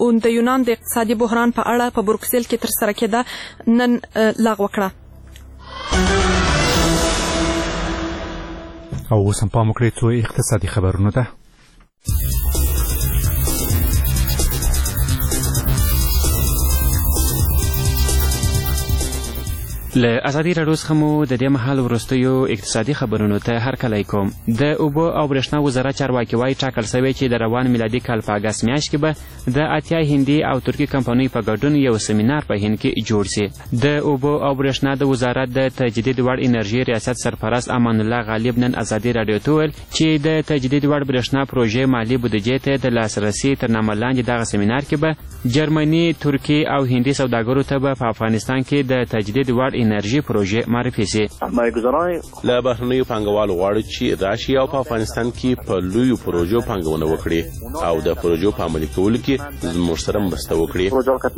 د یونان د اقتصادي بحران په اړه په بروکسل کې ترسره کېده نن لغوه کړه. او اوس هم پام وکړئ څو اقتصادي خبرونو ته. له ازادي راډیو څخه مو د دې مهال وروستیو اقتصادي خبرونو ته هرکلی کوم. د اوبو او برېښنا وزارت چارواکي وایي ټاکل شوی چې د روان میلادي کال په اګست میاشت کې به د 80 هندي او ترکي کمپنیو په ګډون یو سیمینار په هند کې جوړ شي. د اوبو او برېښنا د وزارت د تجدید وړ انرژي ریاست سرپرست امان الله غالب نن ازادي راډیو ته وویل چې د تجدید وړ برېښنا پروژې مالي بودیجې ته د لاسرسي تر نامه لاندې دغه سیمینار کې به جرمني، ترکي او هندي سوداګرو ته به په افغانستان کې د تجدید وړ انرژي پروژې معرفي شي. له بهرنیو پانګوالو غواړو چې راشي او په افغانستان کې په لویو پروژو پانګونه وکړي او د پروژو په عملي کولو کې زموږ سره مرسته وکړي.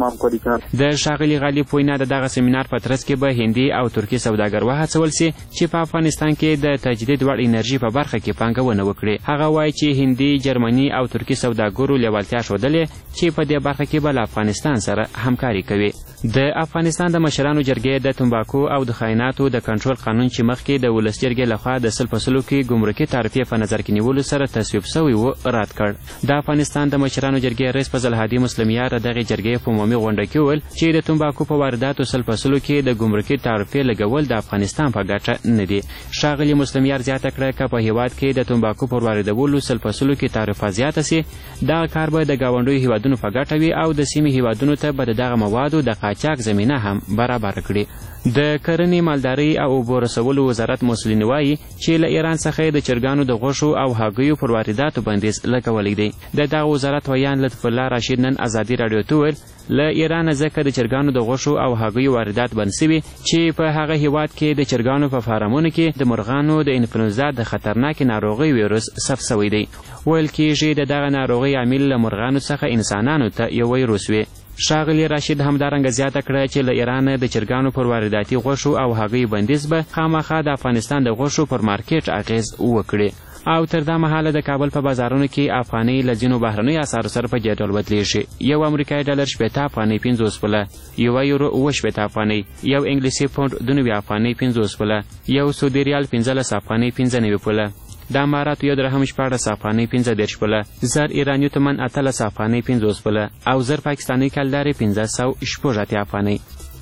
د ښاغلي غالب وینا د دغه سیمینار په ترڅ کې به هندي او ترکي سوداګر وهڅول شي چې په افغانستان کې د تجدید وړ انرژي په برخه کې پانګونه وکړي. هغه وایي چې هندي، جرمني او ترکي سوداګرو لیوالتیا ښودلې چې په دې برخه کې به له افغانستان سره همکاري کوي. د افغانستان د مشرانو جرګې د تنباکو او د خایناتو د کنټرول قانون چې مخکې د ولس جرګې لخوا د 100% کې ګمرکي تعرفې په نظر کې نیولو سره تصویب شوی و رد کړ. د افغانستان د مشرانو جرګې رئیس فضل هادي مسلمیار دغه جرګې په عمومي غونډه کې وویل چې د تنباکو په وارداتو 100% کې د ګمرکي تعرفې لګول د افغانستان په ګټه نه دي. ښاغلي مسلمیار زیاته کړه که په هیواد کې د تنباکو پر واردولو 100% کې تعرفه زیاته سي، دغه کار به د ګاونډیو هیوادونو په ګټه وي او د سیمې هیوادونو ته به د دغه موادو د قاچاق زمینه هم برابر کړي. د کرنې، مالدارۍ او اوبو رسولو وزارت مسؤلین وایي چې له ایران څخه د چرګانو د غوښو او هګیو پر وارداتو بندیز لګولی دی. د دغه وزارت ویان لطف الله راشد نن ازادي راډیو ته وویل له ایرانه ځکه د چرګانو د غوښو او هګیو واردات بند سوي چې په هغه هیواد کې د چرګانو په فارمونو کې د مرغانو د انفلونزا د خطرناکې ناروغۍ ویروس ثبت شوی دی. ویل کېږي د دغه ناروغۍ عامل له مرغانو څخه انسانانو ته یو ویروس وي. ښاغلي راشد همدارنګه زیاته کړه چې له ایرانه د چرګانو پر وارداتي غوښو او هګیو بندیز به خامخا د افغانستان د غوښو پر مارکیټ اغیز وکړي. او تر دا مهاله د کابل په بازارونو کې افغانۍ له ځینو بهرنیو اسعارو سره په دې ډول بدلیږي: یو امریکایي ډالر 80 افغانۍ 50 پوله، یو یورو 70 افغانۍ، یو انګلیسي پونډ 92 افغانۍ 50 پوله، یو سعودي ریال 15 افغانۍ 95 پوله، د اماراتو یو درهم 14 افغانۍ 15 پوله، زر ایرانیو تمن 18 افغانۍ 50 پوله او زر پاکستاني کلدارې 1580 افغانۍ.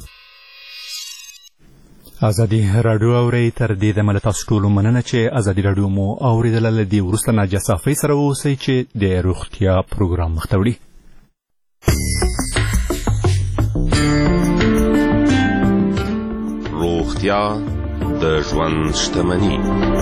ازادي راډیو اورئ. تر دې دمه له تاسو ټولو مننه چې ازادي راډیو مو اورېدله. له دې وروسته ناجیه صافۍ سره واوسئ چې د روغتیا پروګرام مخته وړي. روغتیا د ژوند شتمني.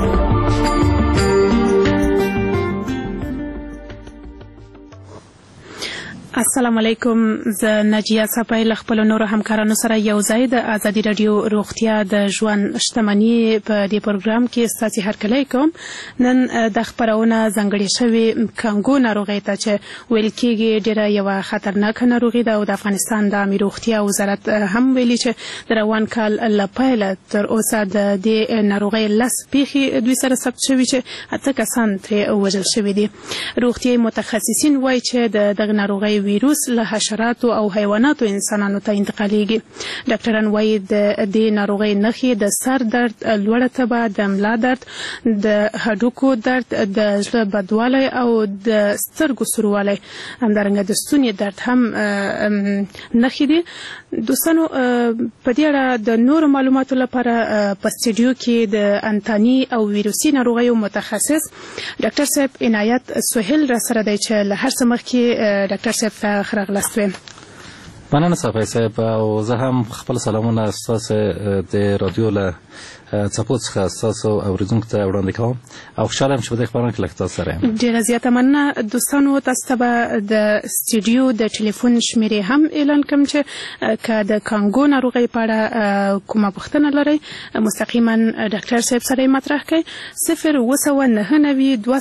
السلام علیکم. زه ناجیه صافۍ له خپلو نورو همکارانو سره یو ځای د ازادي راډیو روغتیا د ژوند شتمني په دې پروګرام کې ستاسې هرکلی کوم. نن د خپرونه ځانګړې شوې کانګو ناروغۍ ته چې ویل کېږي ډېره یوه خطرناکه ناروغي ده او د افغانستان د عامې روغتیا وزارت هم ویلي چې د روان کال له پیله تر اوسه د دې ناروغۍ 10 پیښې دوی سره ثبت شوي چې 8 کسان ترې وژل شوي دي. روغتیایي متخصصین وایي چې د دغه ناروغۍ ویروس له حشراتو او حیواناتو انسانانو ته انتقالیږي. ډاکټران وایي د دې ناروغۍ نښې د سر درد، لوړه تبه، د ملا درد، د هډوکو درد، د زړه بدوالی او د سترګو سوروالی، همدارنګه د ستوني درد هم نښې دي. دوستانو، په دې اړه د نورو معلوماتو لپاره په سټوډیو کې د انتاني او ویروسي ناروغیو متخصص ډاکټر صاحب عنایت سهیل را سره دی چې له هر څه مخکې ډاکټر صاحب ته ښه راغلاست وایم. مننه صافۍ صاحب، او زه هم خپل سلامونه ستاسو د رادیو له څپو څخه ستاسو اورېدونکو ته وړاندې کوم او خوشحاله یم چې په دې خپرونه کې له تاسو سره یم. ډېره زیاته مننه. دوستانو، تاسو ته به د سټوډیو د ټلیفون شمېرې هم اعلان کوم چې که د کانګو ناروغۍ په اړه کومه پوښتنه لرئ مستقیما ډاکټر صاحب سره یې مطرح کړئ. 029921540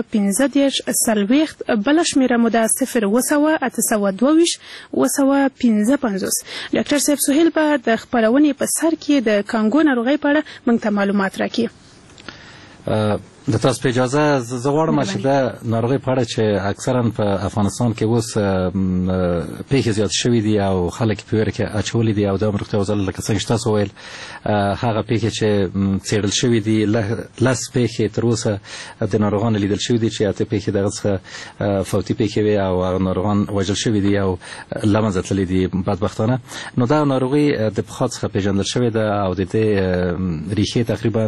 بله شمېره مو ده 0808225 ډاکټر صاحب سهیل به د خپرونې په سر کې د کانګو ناروغۍ په اړه موږ ته معلومات راکړي. د تاسو په اجازه زه غواړم چې د ناروغۍ په اړه چې اکثرا په افغانستان کې اوس پیښې زیات شوي دي او خلک په ویره کې اچولي دي او د روغتیا وزارت لکه څنګه چې تاسو ویل هغه پیښې چې څېړل شوي دي لس پیښې تر اوسه د ناروغانو لیدل شوي دي چې اته پیښې دغه څخه فوتي پیښې وي او هغه ناروغان وژل شوي دي او له منځه تللي دي بدبختانه. نو دا ناروغي د پخوا څخه پیژندل شوې ده او د دې ریښې تقریبا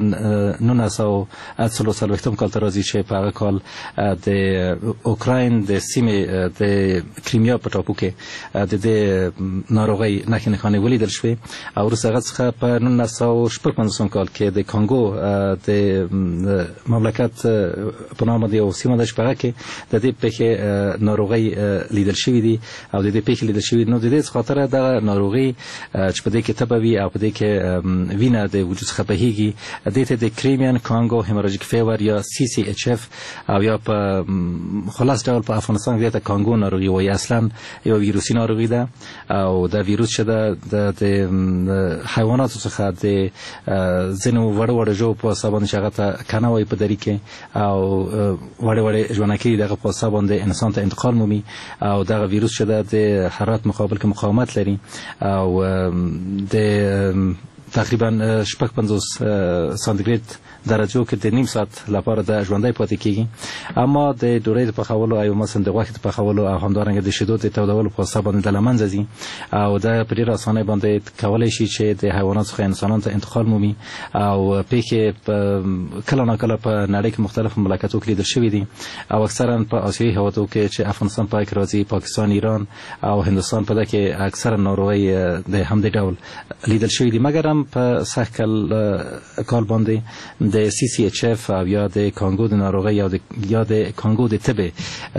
1940 کال ته راځي چې په هغه کال د اوکراین د سیمې د کریمیا په ټاپو کې د دې ناروغۍ نښې نښانې ولیدل شوې او وروسته هغه څخه په 1956 کال کې د کانګو د مملکت په نامه د یو سیمه ده چې په هغه کې د دې پیښې ناروغۍ لیدل شوي دي او د دې پیښې لیدل شوي دي. نو د دې خاطره دغه ناروغي چې په دې کې تبه وي او په دې کې وینه د وجود څخه بهیږي دې ته د کریمیان کانګو هیموراجیک فیور یا CCHF او یا په خلاص ډول په افغانستان کې د کانګو ناروغي وایي. اصلا یو ویروسي ناروغي ده او دا ویروس چې د حیواناتو څخه د ځینو وړو ژوو په حساب باندې چې هغه ته کنه وایي په دری کې او وړې ژوندکې دغه په حساب باندې انسان ته انتقال مومي او دغه ویروس چې د حرارت مقابل کې مقاومت لري او د تقریبا 55 سانتیګریډ درجو کې د نیم ساعت لپاره د ژوندۍ پاتې کیږي. اما د ډوډۍ په پخولو او مثلا د غوښې په پخولو او همدارنګه د شیدو د تودولو په حساب باندې د لمنځه ځي او د په ډېر اسانۍ باندې کولای شي چې د حیواناتو څخه انسانانو ته انتقال مومي او پیښې کله ناکله په نړۍ کې مختلفو مملکتو کې لیدل شوي دي او اکثرا په آسیایي هېوادو کې چې افغانستان پای کې راځي پاکستان، ایران او هندوستان په دې کې اکثرا ناروغۍ د همدې ډول لیدل شوي دي. مګر هم په سږ کال باندې د CCHF او یا د کانګو د ناروغۍ یا د کانګو د تبې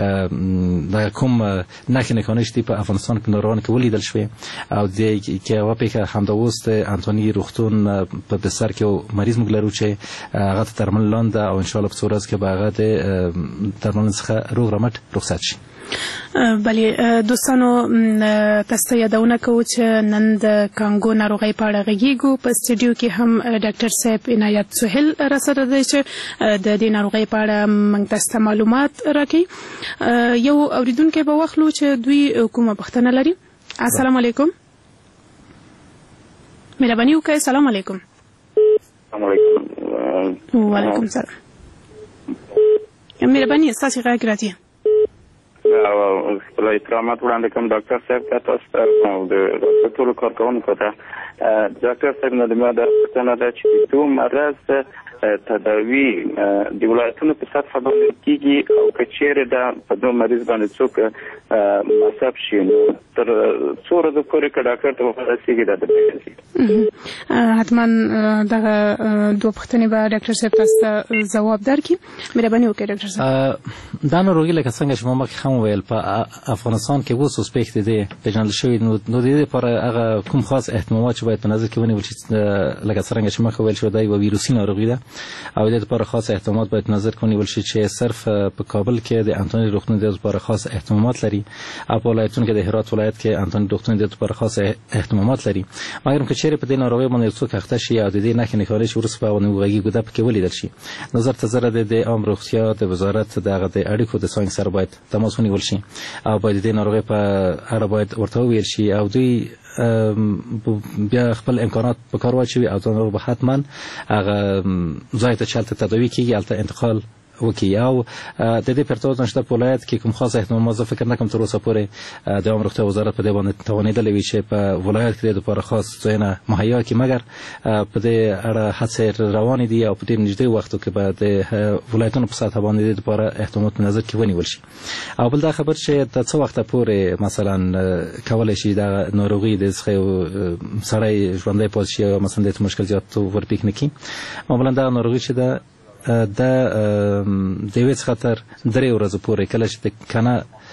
د کوم نښې نښانې چې په افغانستان کې ناروغان کې ولیدل شوې او د کې هغه پیښه همدا اوس د انټوني روغتون په بستر کې مریض موږ لرو چې هغه ته درمل لاندې او ان شاء الله په څو ورځو کې به هغه د درملنې څخه روغ رمټ رخصت شي. بله دوستانو تاسو یادونه کوو چې نن د کانګو ناروغۍ په اړه غږیږو. په سټوډیو کې هم ډاکټر صاحب عنایت سهیل را سره دی چې د دې ناروغۍ په اړه موږ تاسو معلومات راکړي. یو اوریدونکو به واخلو چې دوی کومه پوښتنه لري. السلام علیکم. مهرباني وکړئ. السلام علیکم. وعلیکم السلام. مهرباني ستاسو غږ راځي. خپل احترامات وړاندې کوم ډاکټر صاحب ته تاسو او د ټولو کارکوونکو ته. ډاکټر صاحب نو د ما د پوښتنه ده چې دوه مرز تداوی د ولایتونو په سطح باندې کیږي او کچېره د په دوه مریض باندې څوک مصاب شي نو تر څو ورځې پورې ډاکټر ته ورسیږي دا حتما دغه دوه پوښتنې به ډاکټر صاحب تاسو ځواب درکړي. مهرباني وکړئ ډاکټر صاحب. دا ناروغي لکه څنګه چې ما مخکې هم ویل په افغانستان کې اوس پیښې دي پیژندل شوي نو د دې لپاره هغه کوم خاص اهتمامات چې باید په نظر کې ونیول شي لکه څنګه چې مخکې ویل شو دا یو ویروسي ناروغي ده او د دې لپاره خاص اهتمامات باید نظر کې ونیول شي چې صرف په کابل کې د انټوني روغتون د لپاره خاص اهتمامات لري او په ولایتونو کې د هرات ولایت کې انټوني روغتون د لپاره خاص اهتمامات لري. مګر که چیرې په دې ناروغي باندې څوک اخته شي او د دې نښې نښانې چې ورسره په ونوغږي ګوده پکې ولیدل شي نظر ته زره د عام روغتیا د وزارت دغه د اړیکو د څنګه سره باید تماس ونیول شي او باید د ناروغي په اړه باید ورته وویل شي او دوی بیا خپل امکانات په کار واچوي او ناروغ به حتما هغه ځای ته چلته تداوي کیږي البته انتقال وکي او د دې پرتو نشته په ولایت کې کوم خاص اهتمامات زه فکر نکوم تر اوسه پورې د عام روغتیا وزارت په دې باندې توانیدلی وي چې په ولایت کې د لپاره خاص ځایونه مهیا کړي مګر په دې اړه هڅې روانې دي او په ډېر نږدې وختو کې به د ولایتونو په سطح باندې د لپاره اهتمامات په نظر کې ونیول شي او بل دا خبر چې د څو وخت پورې مثلا کولای شي د ناروغي د سړی ژوندی پاتې شي او مثلا د مشکل زیات ورپیک نه کړي معمولا دا ناروغي چې د یوې څخه تر 3 ورځې پورې کله چې د کنه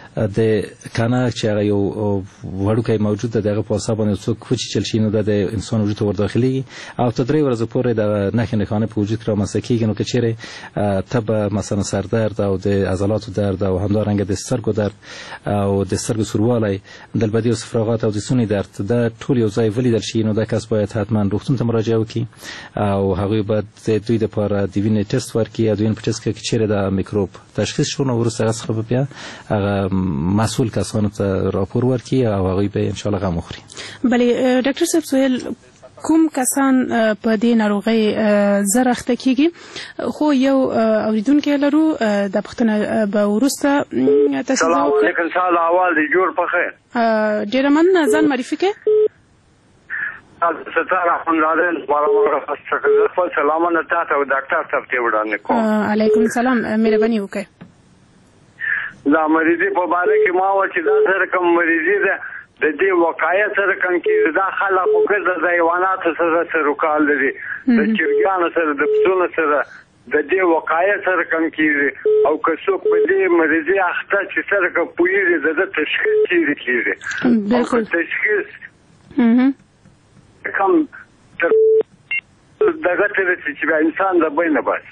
د کانه چې هغه یو وړوکی موجود ده دغه په حساب باندې څوک کوچ چل شي نو د انسان وجود ور داخلي او تر 3 ورځې پورې د نښې په وجود کې رامنځته کیږي نو که چیرې تب مثلا سردرد او د عضلاتو درد او همدارنګه د سترګو درد او د سترګو سوروالی د البدی او سفراغات او د سونی درد د ټول یو ځای ولیدل شي نو دا کس باید حتما روغتون ته مراجعه وکړي او هغه باید د دوی لپاره د وینې ټیسټ ورکړي او د وینې په ټیسټ کې چیرې د میکروب تشخیص شو نو وروسته هغه څخه بیا هغه مسؤل کسانو ته راپور ورکړي او هغه به ان شاء الله غو مخري. بله ډاکټر صاحب سویل کوم کسان په دې ناروغي زره اخته کیږي خو یو اوریدونکو لرو د پښتنه به ورسته تاسو سلام علیکم سال اول دی جوړ پخه ډیر من ځان معرفي کې ستاره خندادن بارا خپل سلام نه تاسو او ډاکټر صاحب ته وړاندې کوم. علیکم السلام مهرباني وکړئ. دا مریضي په باره کې ما و چې دا سره کوم مریضي ده د دې وقایع سره کوم کې دا خلک او د حیوانات سره سروکال لري د چرګانو سره د پسونو سره د دې وقایع سره کوم کې او که څوک په دې مریضي اخته چې سره کوم پویری د تشخیص کیږي بالکل تشخیص کوم دغه تر چې انسان د بینه بس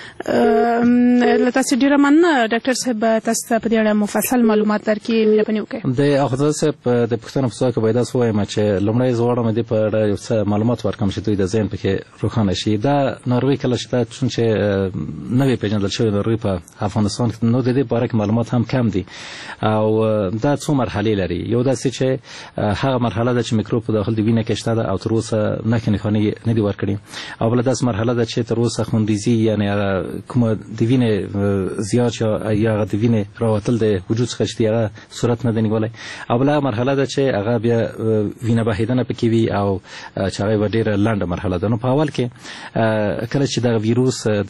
تاسو ډیر مننه ډاکټر صاحب تاسو په دې اړه مفصل معلومات درکې مهرباني وکړئ. د اخذ صاحب د پښتنو په څیر کې باید تاسو وایم چې لومړی زوړم دې په اړه یو څه معلومات ورکوم چې دوی د ذهن پکې روښانه شي. دا ناروغي کله چې چې نوې پیژندل شوې ناروغي په افغانستان کې نو د دې باره کې معلومات هم کم دي او دا څو مرحلې لري. یو داسې چې هغه مرحله ده چې میکروب په داخل د وینې کې شته او تر اوسه نښې نه دي ورکړي او بل داس مرحله ده چې تر اوسه خونریزي یعنی کوم د وینې زیات یا د وینې راوتل د وجود څخه چې هغه صورت نه دی نیولای او بل مرحله ده چې هغه بیا وینه بهیدنه پکې وي او چې هغه ډیره لنډه مرحله ده. نو په اول کې کله چې د ویروس د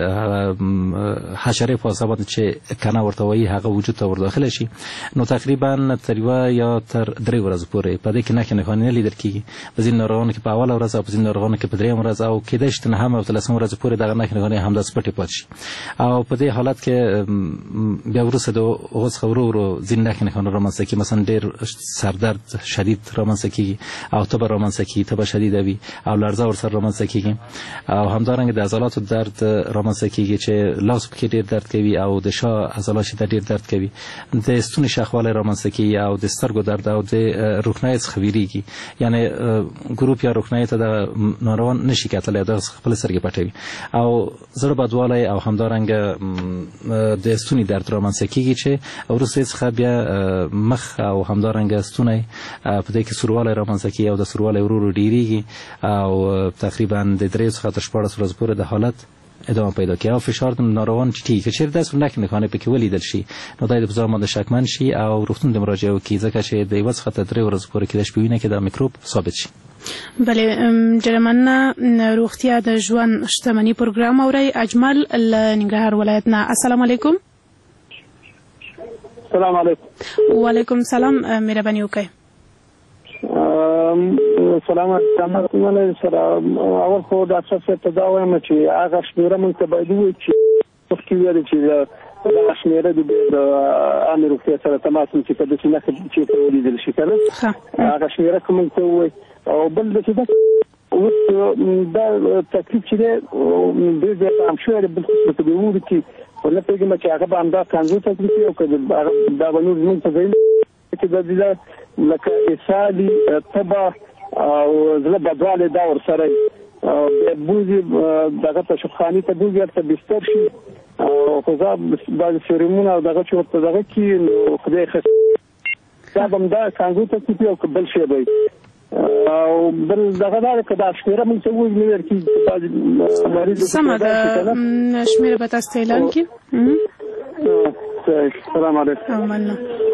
حشره په حساب چې کنه ورته وایي هغه وجود ته ورداخله شي نو تقریبا تر یا تر 3 ورځې پورې په دې کې نه لیدل کیږي. په ځینو ناروغانو کې په اول ورځ او په ځینو ناروغانو کې په 3 ورځ او کېدای شي نه هم او 13 ورځې پورې دغه نه هم د سپټي پات شي او په دې حالت کې بیا ورسره د اوس خورو ځین نه رامنځته کیږي مثلا ډېر سردرد شدید رامنځته کیږي او تب رامنځته کیږي تب شدید وي او لړزه ورسره رامنځته کیږي او همدارنګه د عضلاتو درد رامنځته کیږي چې لاس کې ډېر درد کوي او د شا عضلات ډېر درد کوي د ستوني شاخواله رامنځته کیږي او د سترګو درد او د روښنایي څخه ویریږي یعنی ګروپ یا روښنایي ته د ناروغان نشي کتلای د خپل سرګي پټوي او زړه بدوالی او همدارنګه د ستوني درد رامنځته کیږي چې ورسره څخه بیا مخ او همدارنګه ستوني په دې کې سوروالی رامنځته کیږي او د سوروالی ورو ډیریږي او تقریبا د 3 څخه تر 14 ورځې پورې د حالت ادامه پیدا کوي او فشار د ناروغان ټیټ چې چیرې داس نه کنه پکې ولیدل شي نو د بازار باندې شکمن شي او روغتون د مراجعه وکړي ځکه چې د یو څخه تر 3 ورځې پورې کې د شپوینه کې د میکروب ثابت شي. بله جرمنه روغتیا د ژوند شتمنی پروګرام اوري اجمل ننګرهار ولایت نه. السلام علیکم. السلام علیکم. وعلیکم السلام مهرباني وکړئ. سلام علیکم سره اول خو ډاکټر صاحب ته دا وایم چې هغه شمیره مونږ ته باید وي چې وخت ویل چې دا شمیره د امر روغتیا سره تماس چې په دې نه چې په ولیدل شي کنه هغه شمیره کوم ته وي او بل د څه دا تکلیف چې د هم شوی بل څه په وګړي کې ولې پیګم چې هغه باندې کانزو تکلیف او کله دا بنور موږ ته ویل چې دا لکه اسالي تبع او زله بدواله دا ور سره بوزي دغه په شخصاني ته بوزي ته بستر شي او خو بعض سیرمونه او دغه چې ورته دغه کې نو خدای خس دا هم دا څنګه ته کیږي او بل شي دی او بل دغه دا کدا شمیره مونږ ته وایي نو ورکی مریض سم دا شمیره به تاسو اعلان کی. السلام علیکم.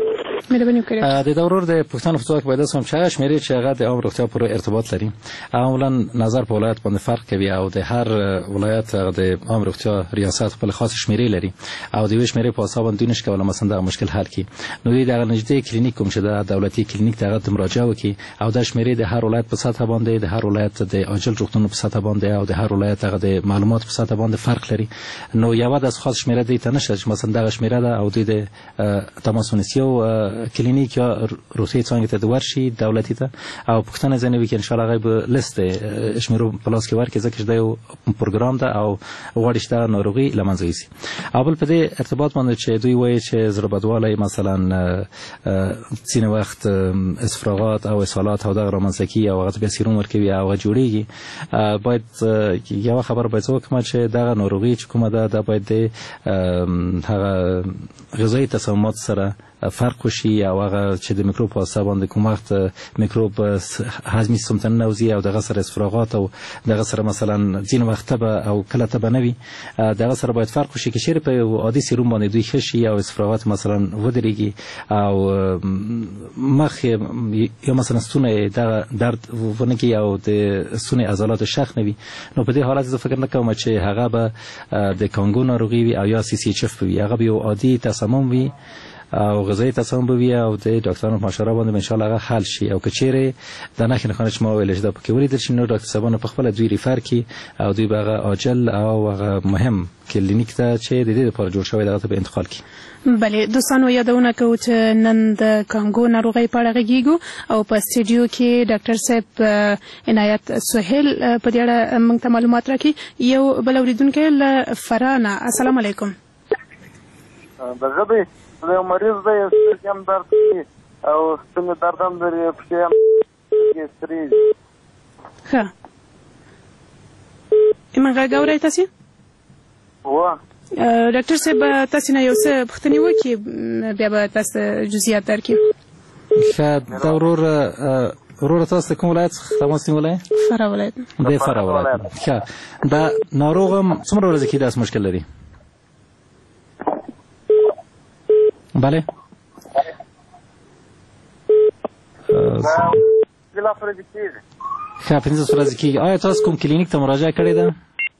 مهرباني وکړئ. د دورور د پښتون په ځواک پیدا سوم چې شمیرې چې هغه د عام روغتیا پورې ارتباط لري. اولا نظر په ولایت باندې فرق کوي او د هر ولایت د عام روغتیا ریاست خپل خاص شمیرې لري او د شمیرې په حساب باندې نشي کولای مثلا دا مشکل حل کړي. نو د نږدې کلینیک کوم چې د دولتي کلینیک ته مراجعه وکړي او د شمیرې د هر ولایت په سطح باندې د هر ولایت د عاجل روغتون په سطح باندې او د هر ولایت هغه د معلومات په سطح باندې فرق لري. نو یو د خاص شمیره دی ته نشته چې مثلا دا شمیره ده او د تماس ونیسیو کلینیک یا روغتي څنګه ته د ورشي دولتي ته او پښتنه ځنوي کې ان شاء الله غیب لیست شمیرو پلاس کې ورکه ځکه چې دا پروګرام ده او غواړي چې ناروغي لمنځه یوسي. اول په دې ارتباط باندې چې دوی وایي چې زړه بدوالی مثلا ځینې وخت اسفراغات او اسهالات او دغه رامنځته او هغه بیا سیروم ورکوي او هغه جوړیږي. باید یو خبر باید وکړم چې دغه ناروغي چې کومه ده دا باید د هغه غذایی تسممات سره فرق وشي او هغه چې د میکروب په اساس باندې کوم وخت میکروب هضمي سیستم ته ننوځي او دغه سره اسفراغات او دغه سره مثلا ځین وخت به او کله ته بنوي دغه سره باید فرق وشي چې چیرې په عادي سیروم باندې دوی خشي او اسفراغات مثلا ودرېږي او مخ یا مثلا ستونه درد ونکي او د ستونه عضلات شخ نوي. نو په دې حالت زه فکر نه کوم چې هغه به د کانګو ناروغي وي او یا سی سی اچ اف وي. هغه به عادي تسمم وي او غذایی تسمم به او د ډاکټرانو مشوره باندې ان شاء الله هغه حل شي او کچېره د نه خنه چې ما ویل چې دا پکې ولیدل شي نو ډاکټر صاحبانو په خپل دوی ریفر کی او دوی به عاجل او هغه مهم کلینیک ته چې د دې لپاره جوړ شوی دغه ته انتقال کی. بله دوستانو یادونه کوو چې نن د کانګو ناروغي په اړه غږیږو او په سټوډیو کې ډاکټر صاحب عنایت سهیل په دې اړه موږ ته معلومات راکړي. یو بل اوریدونکی له فرانه. السلام علیکم. دغه یو مریض دی سترګې درد کوي او ستونی درد هم لري پښې هم ستړي. ښه ایمن غږ اورئ تاسې؟ ډاکټر صاحب تاسې نه یو څه پوښتنې وکړي بیا به تاسو جزئیات درکړي. ښه دا ورور تاسو کوم ولایت تماس نیولی؟ فراه ولایت. د فراه ولایت. ښه دا ناروغ هم څومره ورځې کې داسې مشکل لري؟ بله ښه 15 ورځې کېږي. آیا تاسو کوم کلینیک ته مراجعه کړې ده؟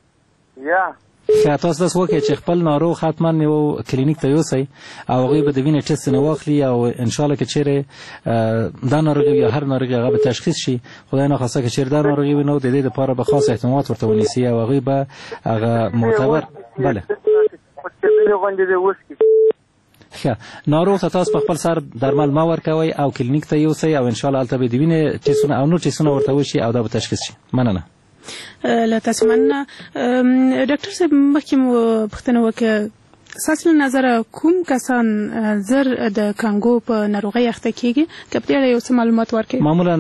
ښه تاسو داسې وکړئ چې خپل ناروغ حتما یو کلینیک ته یوسئ او هغوی به د وینې ټسټ ځینې واخلي او انشاءالله که چیرې دا ناروغي وي یا هر ناروغي هغه به تشخیص شي. خدای ناخواسته که چیرې دا ناروغي وي نو د دې دپاره به خاص اهتمامات ورته ونیسي او هغوی به هغه معتبر بله ښه ناروغ ته تاسو په خپل سر درمل مه ورکوئ او کلینیک ته یوسئ او انشاءالله هلته به د وینې ټسټونه او نور ټسټونه ورته وشي او دا به تشخیص شي. مننه. له تاسو مننه. ډاکټر صاحب مخکې مو پوښتنه وکړه ستاسو له نظره کوم کسان زر د کانګو په ناروغۍ اخته کیږي که په دې اړه یو څه معلومات ورکړئ؟ معمولا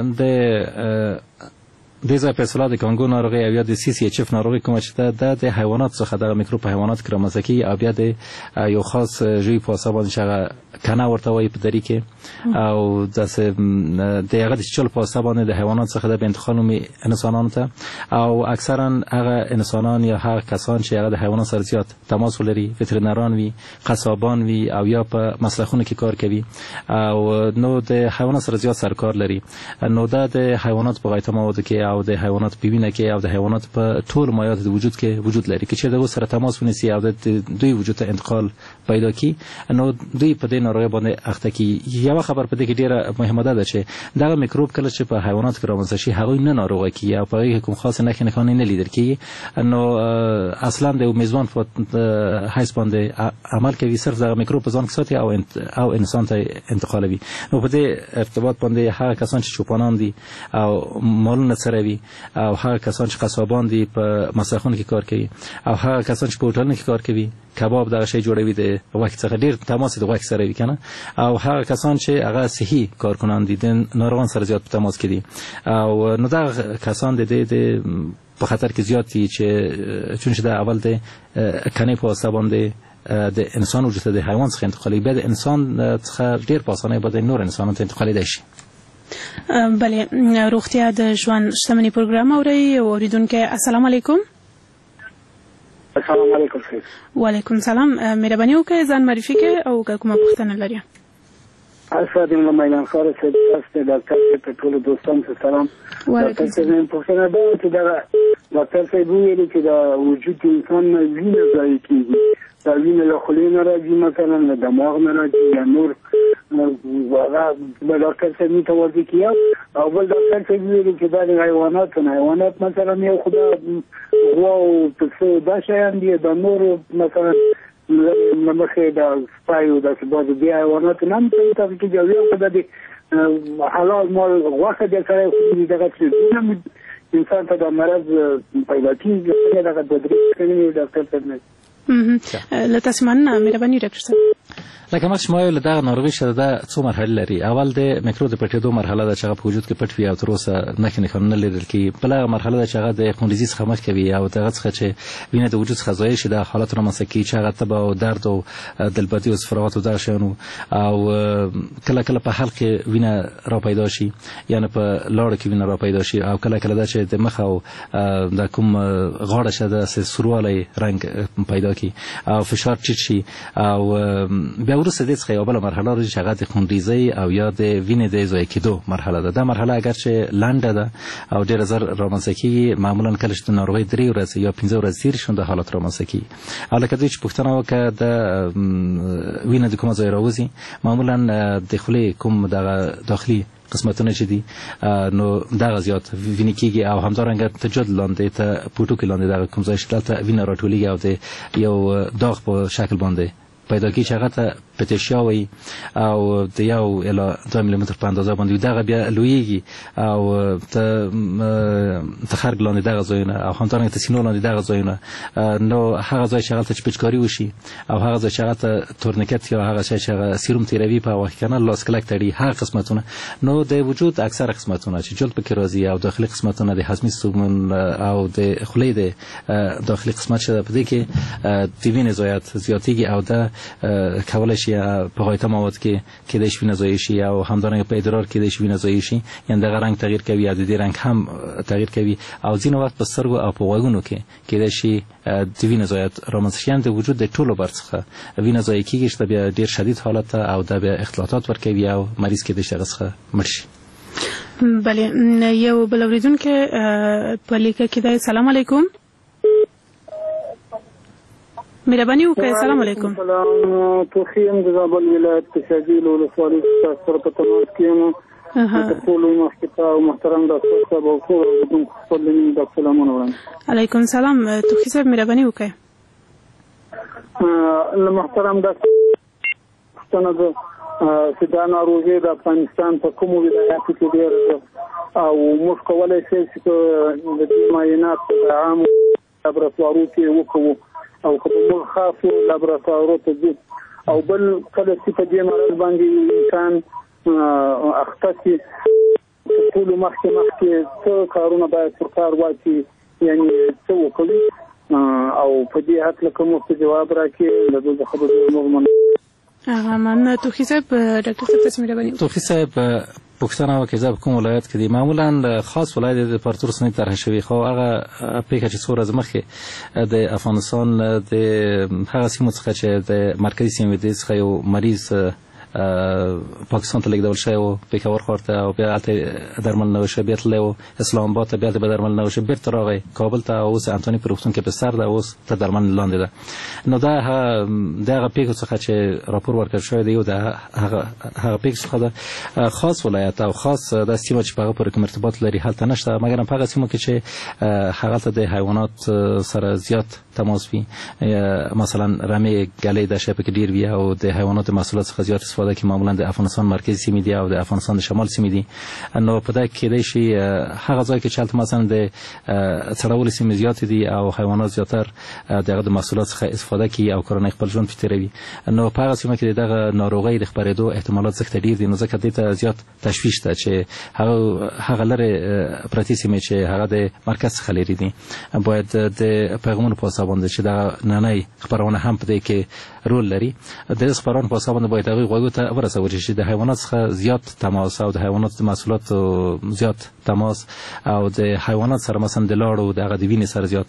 د دې ځای په اصطلاح د کانګو ناروغي او یا د سی سی اچ اف ناروغي کومه چې ده د حیوانات څخه دغه میکروب په حیوانات کې رامنځته کېږي او بیا د یو خاص ژوي په حساب باندې چې هغه کنه ورته وایي په دري کې او داسې د هغه د چیچلو په حساب باندې د حیوانات څخه د انتقال مومي انسانانو ته او اکثرا هغه انسانان یا هغه کسان چې هغه د حیوانات سره زیات تماس ولري وترنران وي قصابان وي او یا په مسلخونو کې کار کوي او نو د حیوانات سره زیات سرکار لري نو دا د حیوانات په غایطه موادو کې او د حیوانات په وینه کې او د حیوانات په ټول مایعات د وجود کې وجود لري که چیرې د سره تماس ونیسي او د دوی وجود ته انتقال پیدا کی نو دوی په دې ناروغي باندې اخته کی. یو خبر په دې کې ډیره مهمه ده چې دغه میکروب کله چې په حیوانات کې رامنځته شي هغه نه ناروغه کی او په هغه کوم خاص نه خانه نه لیدل کی نو اصلا د میزبان په حیث باندې عمل کوي صرف دغه میکروب په ځان کې ساتي او انسان ته انتقالوي. نو په دې ارتباط باندې هغه کسان چې چوپانان دي او مالونه څروي او هغه کسان چې قصابان دي په مسلخونو کې کار کوي او هغه کسان چې په هوټلونو کې کار کوي کباب دغه شی جوړوي د وخت څخه ډیر تماس د وخت سره وي کنه او هغه کسان چې هغه صحي کارکنان دي د ناروغان سره زیات په تماس کې دي او نو دا کسان د په خطر کې زیات دي چې چون چې د اول د کنې په حساب باندې د انسان وجود ته د حیوان څخه انتقالي به د انسان څخه ډیر په اسانۍ به د نور انسانانو ته انتقالي دی شي. بله روغتیا د ژوند شتمني پروګرام اورئ اوریدونکي السلام علیکم. السلام علیکم. وعلیکم سلام. مهرباني وکړئ ځان معرفي کړئ او کومه پوښتنه لرئ؟ اسادم میدان خار صاحب تاسو ډاکټر ته ټول دوستان ته سلام. ډاکټر صاحب په څنګه دا چې دا ډاکټر صاحب ویلي چې دا وجود انسان وینه ځای کیږي، دا وینه له خولې نه راځي، مثلا له دماغ نه راځي یا نور هغه به ډاکټر صاحب متوجه کیه. او بل ډاکټر صاحب ویلي چې دا د حیوانات مثلا یو خدا غوا او پسه دا شیان دي، دا نور مثلا مخه دا سپایو دا چې بعض دي حیوانات نه هم تاسو کې جوړ کړه دي حلال مال غوښه د سره دغه چې انسان ته د مرض پیدا کیږي دا د درې کړي ډاکټر صاحب له تاسو مننه مهرباني ډاکټر صاحب. لکه ما شمایو له دغه ناروغي سره د څو مرحله لري. اول د میکرو د پټېدو مرحله ده چې هغه په وجود کې پټ وي او تر اوسه نښې نه لیدل کېږي. بله مرحله ده چې هغه د خونریزي څخه مخکې وي او دغه څخه چې وینه د وجود څخه ضایع شي، دا حالت رامنځته کېږي چې هغه تبه او درد او دلبدي او صفراوات او دغه شیانو، او کله کله په حلق کې وینه را پیدا شي، یعنې په لاړو کې وینه را پیدا شي، او کله کله دا چې د مخ او د کوم غاړه شه داسې سوروالی رنګ پیدا کړي او فشار ټیټ شي. او بیا وروسته دې څخه یوه بله مرحله راځي چې هغه د خونریزۍ او یا د وینې د ضایع کېدو مرحله ده. دا مرحله اګرچې لنډه ده او ډېره زر رامنځته کېږي، معمولا کله چې د ناروغۍ 3 ورځې یا 15 ورځې تېرې شي دا حالت رامنځته کېږي. او لکه دوی چې پوښتنه وکړه د وینه د کومه ځای راوځي، معمولا د خولې کوم دغه داخلي قسمتونه چې دي نو دغه زیات وینې کېږي، او همدارنګه تجد لاندې ته پوټوکې لاندې دغه کوم ځای چې دلته وینه راټولېږي او د یو داغ په شکل باندې پیدا کېږي چې هغه ته پتیشیا وایي، او د 1 الی 2 میلیمتر په اندازه باندې دغه بیا لویږي او ته خرګ لاندې دغه ځایونه او همدارنګه ته سینو لاندې دغه ځایونه، نو هغه ځای چې هغه ته چې پچکاري وشي او هغه ځای چې هغه ته تورنیکټ یا هغه شی چې هغه سیروم تیروي په هغه کې نه لاس کلک تړي، هغه قسمتونه نو د وجود اکثر قسمتونه چې جلد پکې راځي او داخلي قسمتونه د هضمي سیستم او د خولې د داخلي قسمت چې په دې کې د وینې زیاتېږي او دا کولای شي په غایطه مواد کې کېدای شي وینه ضایع شي او همدارنګه په ادرار کېدای شي وینه ضایع شي، یعنې دغه رنګ تغییر کوي یا د دې رنګ هم تغییر کوي، او ځینې وخت په سترګو او په غوږونو کې کېدای شي د وینې ضایعات رامنځته شي. د وجود د ټولو برخو څخه وینه ضایع کېږي چې بیا ډېر شدید حالت ته او دا بیا اختلاطات ورکوي او مریض کېدای شي هغه څخه مړ شي. بله، یو بل اورېدونکی په لیکه کې دی. سلام علیکم. مهرباني وکړئ. سلام علیکم. سلام. توخیم د زابل ولایت تشاجیل ولسوالۍ سره په تماس کې یم. ټول مخکې او محترم ډاکټر صاحب او ټول اوریدونکو خپل د سلامونه وړاندې. علیکم سلام. توخی صاحب مهرباني وکړئ. محترم ډاکټر ستنه چې دا ناروغي د افغانستان په کومو ولایاتو کې ډېره او موږ کولی شو چې د دې معاینات په عامو لابراتوارو کې وکړو او که موږ خاصو لابراتوارو ته ځو او بل کله چې په دې مرض باندې انسان اخته شي ټولو مخکې څه کارونه باید پر کار واچي، یعنې څه وکړي او په دې هکله که موږ جواب راکړي له دې څخه به موږ من توخی صاحب ډاکټر صاحب تاسو مهرباني. توخی صاحب پوښتنه وکړه چې کوم ولایت کې دي. معمولا خاص ولایت د پارتور سنې طرح شوی، خو هغه پیښه چې څو ورځې مخکې د افغانستان د هغه سیمو څخه چې د مرکزي سیمې د څخه یو مریض پاکستان ته لیږدول شوی و، پېښور ښار ته، او بیا هلته درمل نه وشو، بیا تللی و اسلام آباد ته، بیا هلته به درمل نه وشو، بېرته راغی کابل ته، اوس انتوني په روغتون کې په سر ده، اوس تر درمل لاندې ده. نو دا د هغه پېښو څخه چې راپور ورکړل شوی دی، د هغه پېښو څخه ده. خاص ولایت او خاص دا سیمه چې په هغه پورې کوم ارتباط لري هلته نشته، مګر په هغه سیمو کې چې هغلته د حیوانات سره زیات تماس وي، مثلا رمې ګلۍ دا شی پکې ډېر وي او د حیواناتو محصولات څخه زیات استفاده کې معمولا د افغانستان مرکزي سیمې دي او د افغانستان د شمال سیمې دي. نو په دا کې کېدای شي هغه ځای کې چې هلته مثلا د څړولو سیمې زیاتې دي او حیوانات زیاتر دغه د محصولات څخه استفاده کوي او کورنۍ خپل ژوند پرې تېروي، نو په هغه سیمه کې دغه ناروغۍ د خپرېدو احتمالات ځکه ډېر دي، نو ځکه دې ته زیات تشویش ده چې هغه لرې پرتې سیمې چې هغه د مرکز څخه لرې دي باید د پیغامونو په اساس باندې چې دغه نننۍ خپرونه هم په دې کې رول لري، د خپرونې په اساس باندې باید هغوی غوږو ته ورسول شي چې د حیوانات څخه زیات تماس او د حیواناتو د محصولاتو زیات تماس او د حیوانات سره مثلا د لاړو دغه د وینې سره زیات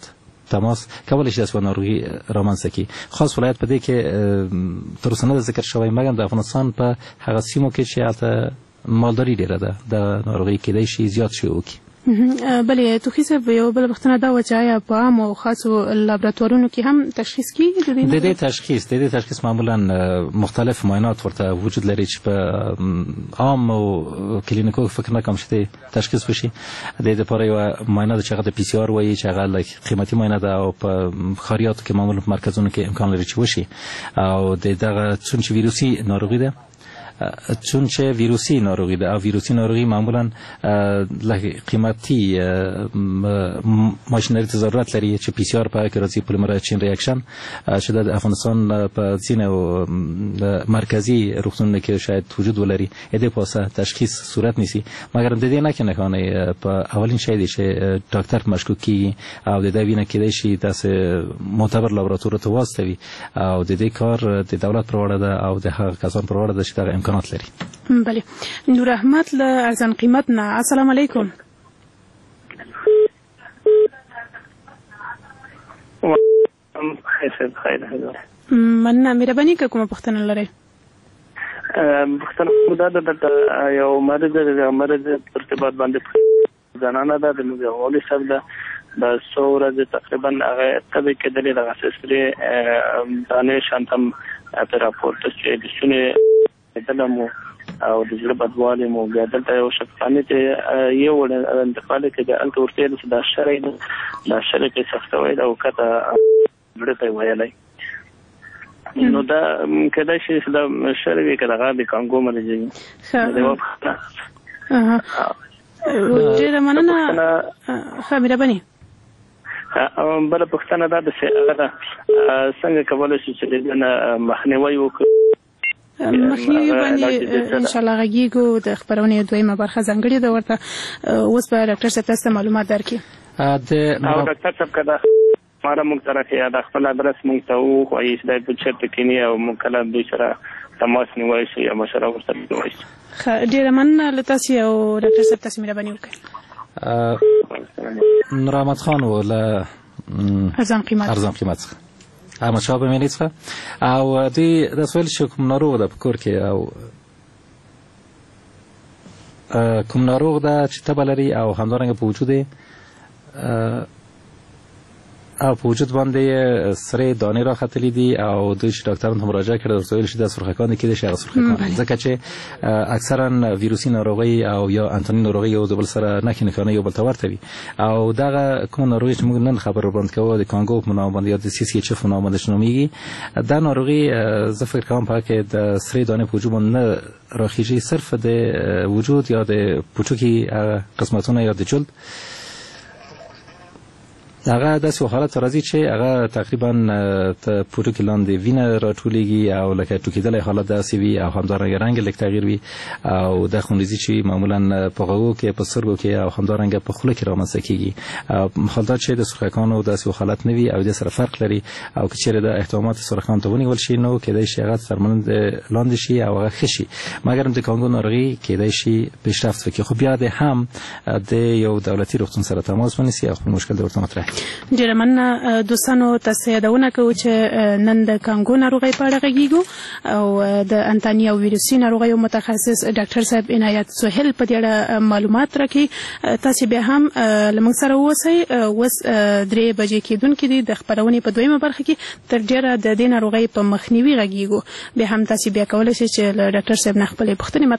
تماس کولای شي د ناروغي رامنځته کړي. خاص ولایت په دې کې تر اوسه نه ذکر شوی مګر د افغانستان په هغه سیمو کې چې هلته مالداري ډېره ده د ناروغي کېدای شي زیات شي وکړي. بلې توخي صاحب یو بل پوښتنه دا وه چې آیا په عامو او خاصو لابراتوارونو کې هم تشخیص کېږي د دې تشخیص معمولا مختلف معاینات ورته وجود لري چې په عام او کلینیکو فکر نه کوم چې تشخیص وشي. د دې لپاره یوه معاینه ده چې هغه د پی سی آر وایي چې هغه قیمتي معاینه ده او په ښاریاتو کې معمولا په مرکزونو کې امکان لري چې وشي او د دغه چون چې ویروسي ناروغي ده او ویروسي ناروغي معمولا له قیمتي ماشینری ضرورت لري چې پی سی آر په کې راځي پلیمر چین ریاکشن چې د افغانستان په ځینو مرکزی روغتونونو کې شاید وجود ولري د دې په تشخیص صورت نیسي مګر د دې نه کې نه په اولین شی دی چې ډاکټر مشکوک کی او د دې وینه کې شي تاسو معتبر لابراتوار ته واستوي او د دې کار د دولت پر وړاندې ده او د هغه کسان پر وړاندې ده چې دا امکانات لري. بله نور احمد له ارزان قیمت نه السلام علیکم. مننه مهرباني که کومه پوښتنه لرئ؟ پوښتنه دا ده دلته یو مریض په ارتباط باندې زنانه ده د مولوي صاحب ده د څو ورځې تقریبا هغه تبې کېدلې دغه سسرې دانې شانتم په راپورته چې د شونې دلمو او د زړه بدوالی مو بیا دلته یو شخصانه ته یو انتقال کې د الته ورته د شرعي کې سختوي او کته ډېر ته ویلای نو دا کله چې د شرعي کې دغه د کانګو مرزي ډېر مننه خبره بني بل پښتنه دا د څنګه کولای شي چې د مخنیوي وکړي مخنیوي باندې ان شاء الله غږیږو د خبرونې دویمه برخه ځانګړې ده ورته اوس به ډاکټر صاحب تاسو معلومات درکړي او ډاکټر صاحب کدا ماره موږ طرفه د خپل ادرس موږ ته وو خو یې د بچت کې او موږ کله د سره تماس نیوي شي یا مشوره ورسره کوي. ډیر مننه لتاسي او ډاکټر صاحب تاسو مهرباني وکړئ. نورامت خان ولا ارزان قیمت اما شاب مینی څخه او دی د سوال چې کوم ناروغ ده په کور کې او کوم ناروغ ده چې تبه لري او همدارنګه په وجود او په وجود باندې سره دانې راختلې دي او د ډاکټرانو ته مراجعه کړې ورته ویل چې د سرخکان کې د شغل سرخکان ځکه چې اکثرا ویروسي ناروغي او یا انټونی ناروغي یو د بل سره نه کنه یو بل ته ورته وي او دغه کوم ناروغي چې موږ نن خبر وړاندې کوو د کانګو په نوم باندې یا د سی سی اچ اف په نوم باندې شنومیږي دا ناروغي زه فکر کوم په د سره دانې په وجود باندې راخیږي صرف د وجود یا د پوټکی قسمتونه یا د جلد هغه د سو حالت راځي چې هغه تقریبا ته پورو کې لاندې وینه راټولېږي او لکه ټوکېدلې حالت داسې وي او همدارنګه رنګ لیک تغییر وي او د خونریزي چې معمولا په غوږو کې په سترګو کې او همدارنګه په خوله کې رامنځته کیږي حالت چې د سرخکانو د سو حالت نوي او د سره فرق لري او چې د احتمالات سرخکان ته ونیول شي نو کېدای شي هغه ترمنځ لاندې شي او هغه خشي مګر د کانګو ناروغي کېدای شي پیشرفت وکړي خو بیا د هم د یو دولتي روغتون سره تماس ونیسي او خپل مشکل د ورته مطرح ډیره مننه دوستانو تاسو یادونه کوو چې نن د کانګو ناروغي په اړه غږیږو او د انټانیا ویروسي ناروغي متخصص ډاکټر صاحب عنایت سهیل په دې اړه معلومات راکړي تاسو به هم لمن سره اوسئ وس 3 بجې کېدونکې دي د خبرونې په دویمه برخه کې تر ډیره د دې ناروغي په مخنیوي غږیږو به هم تاسو بیا کولای شئ چې ډاکټر صاحب نه خپل پوښتنې